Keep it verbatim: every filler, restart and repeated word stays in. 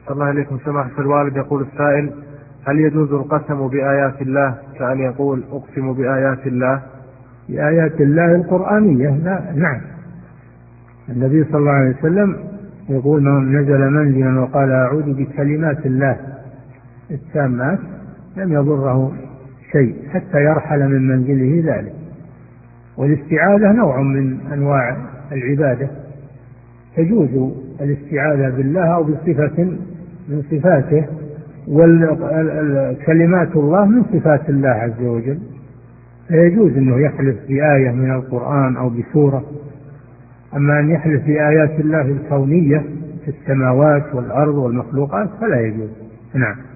الله إليكم سماحة الوالد. يقول السائل: هل يجوز القسم بآيات الله كأن يقول أقسم بآيات الله؟ بآيات الله القرآنية؟ لا، نعم. النبي صلى الله عليه وسلم يقول: من نزل منزلا وقال أعوذ بكلمات الله التامات لم يضره شيء حتى يرحل من منزله ذلك. والاستعاذة نوع من أنواع العبادة، تجوز الاستعاذة بالله أو بصفة من صفاته، والكلمات الله من صفات الله عز وجل، فيجوز أنه يحلف بآية من القرآن أو بسورة. أما أن يحلف بآيات الله الكونية في السماوات والأرض والمخلوقات فلا يجوز. نعم.